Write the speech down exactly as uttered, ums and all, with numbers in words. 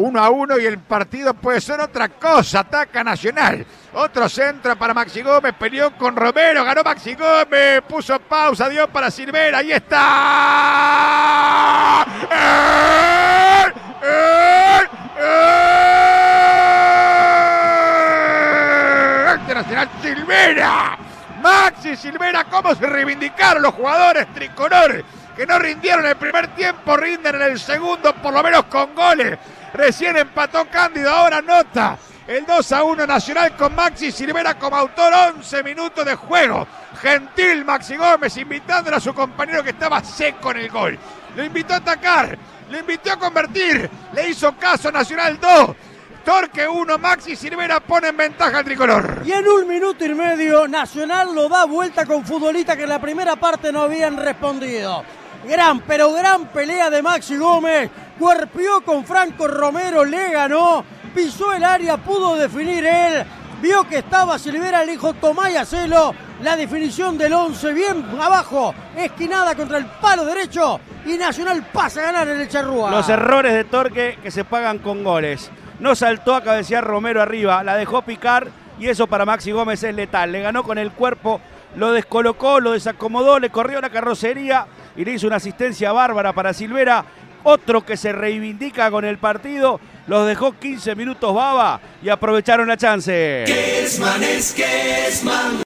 uno a uno y el partido puede ser otra cosa. Ataca Nacional. Otro centro para Maxi Gómez. Peleó con Romero. Ganó Maxi Gómez. Puso pausa. Dio para Silvera. Ahí está. ¡Eh! ¡Eh! ¡Eh! Nacional Silvera. Maxi Silvera. ¿Cómo se reivindicaron los jugadores tricolores que no rindieron en el primer tiempo? Rinden en el segundo, por lo menos con goles. Recién empató Cándido, ahora anota el dos a uno Nacional con Maxi Silvera como autor. once minutos de juego. Gentil Maxi Gómez invitándole a su compañero que estaba seco en el gol. Lo invitó a atacar, lo invitó a convertir. Le hizo caso. Nacional dos, Torque uno, Maxi Silvera pone en ventaja al tricolor. Y en un minuto y medio Nacional lo da vuelta con futbolistas que en la primera parte no habían respondido. Gran, pero gran pelea de Maxi Gómez. Cuerpió con Franco Romero, le ganó. Pisó el área, pudo definir él. Vio que estaba Silvera, le dijo tomá y hacelo. La definición del once, bien abajo, esquinada contra el palo derecho. Y Nacional pasa a ganar en el Charrúa. Los errores de Torque que se pagan con goles. No saltó a cabecear Romero arriba, la dejó picar y eso para Maxi Gómez es letal. Le ganó con el cuerpo, lo descolocó, lo desacomodó, le corrió la carrocería y le hizo una asistencia bárbara para Silvera. Otro que se reivindica con el partido, los dejó quince minutos baba y aprovecharon la chance. Kessman es Kessman.